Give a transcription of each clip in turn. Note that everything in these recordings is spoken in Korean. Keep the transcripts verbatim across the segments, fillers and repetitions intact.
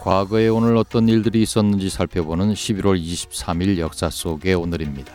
과거에 오늘 어떤 일들이 있었는지 살펴보는 십일월 이십삼일 역사 속의 오늘입니다.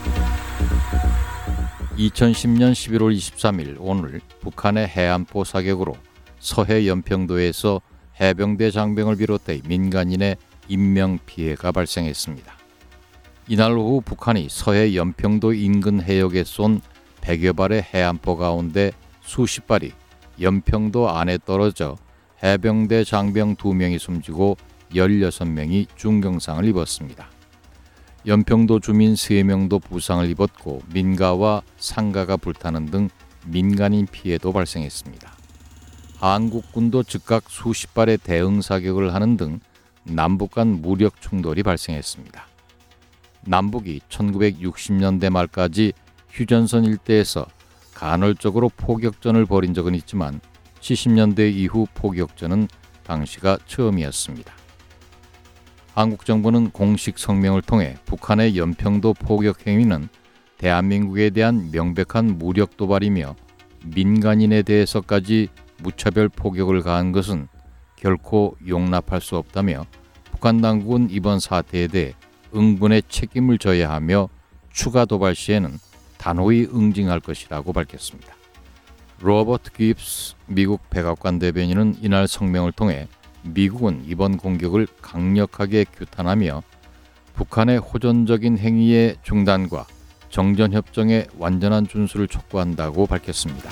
이천십년 십일월 이십삼일 오늘 북한의 해안포 사격으로 서해 연평도에서 해병대 장병을 비롯해 민간인의 인명피해가 발생했습니다. 이날 오후 북한이 서해 연평도 인근 해역에 쏜 백여 발의 해안포 가운데 수십 발이 연평도 안에 떨어져 해병대 장병 두 명이 숨지고 열여섯 명이 중경상을 입었습니다. 연평도 주민 세 명도 부상을 입었고 민가와 상가가 불타는 등 민간인 피해도 발생했습니다. 한국군도 즉각 수십 발의 대응 사격을 하는 등 남북 간 무력 충돌이 발생했습니다. 남북이 천구백육십년대 말까지 휴전선 일대에서 간헐적으로 포격전을 벌인 적은 있지만 칠십년대 이후 포격전은 당시가 처음이었습니다. 한국 정부는 공식 성명을 통해 북한의 연평도 포격 행위는 대한민국에 대한 명백한 무력 도발이며 민간인에 대해서까지 무차별 포격을 가한 것은 결코 용납할 수 없다며 북한 당국은 이번 사태에 대해 응분의 책임을 져야 하며 추가 도발 시에는 단호히 응징할 것이라고 밝혔습니다. 로버트 깁스 미국 백악관 대변인은 이날 성명을 통해 미국은 이번 공격을 강력하게 규탄하며 북한의 호전적인 행위의 중단과 정전협정의 완전한 준수를 촉구한다고 밝혔습니다.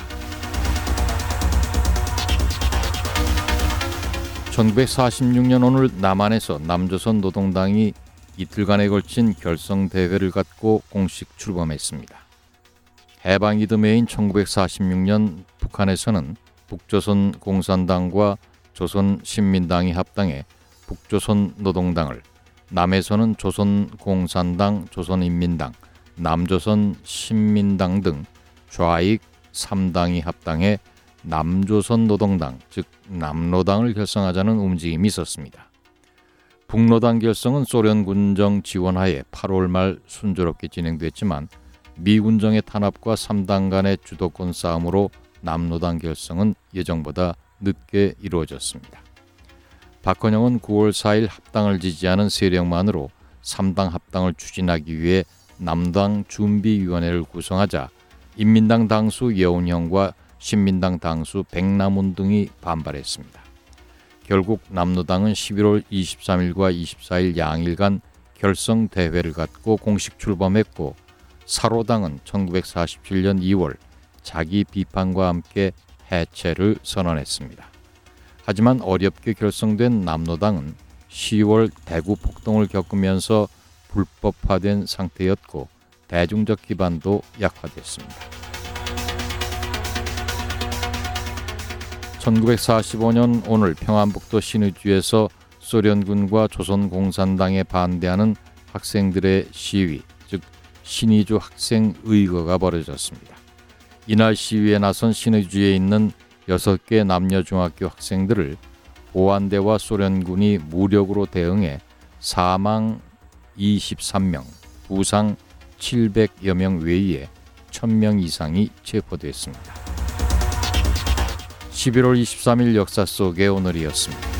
천구백사십육년 오늘 남한에서 남조선 노동당이 이틀간에 걸친 결성대회를 갖고 공식 출범했습니다. 해방 이듬해인 천구백사십육년 북한에서는 북조선 공산당과 조선신민당이 합당해 북조선 노동당을, 남에서는 조선공산당, 조선인민당, 남조선 신민당 등 좌익 삼 당이 합당해 남조선 노동당, 즉 남노당을 결성하자는 움직임이 있었습니다. 북노당 결성은 소련 군정 지원하에 팔월 말 순조롭게 진행됐지만 미군정의 탄압과 삼 당 간의 주도권 싸움으로 남노당 결성은 예정보다 늦게 이루어졌습니다. 박헌영은 구월 사일 합당을 지지하는 세력만으로 삼 당 합당을 추진하기 위해 남당 준비위원회를 구성하자 인민당 당수 여운형과 신민당 당수 백남훈 등이 반발했습니다. 결국 남노당은 십일월 이십삼일과 이십사일 양일간 결성대회를 갖고 공식 출범했고 사로당은 천구백사십칠년 이월 자기 비판과 함께 해체를 선언했습니다. 하지만 어렵게 결성된 남노당은 시월 대구 폭동을 겪으면서 불법화된 상태였고 대중적 기반도 약화됐습니다. 천구백사십오년 오늘 평안북도 신의주에서 소련군과 조선공산당에 반대하는 학생들의 시위, 즉 신의주 학생의거가 벌어졌습니다. 이날 시위에 나선 신의주에 있는 여섯 개 남녀중학교 학생들을 보안대와 소련군이 무력으로 대응해 사망 이십삼 명, 부상 칠백여 명 외에 천 명 이상이 체포됐습니다. 십일월 이십삼일 역사 속의 오늘이었습니다.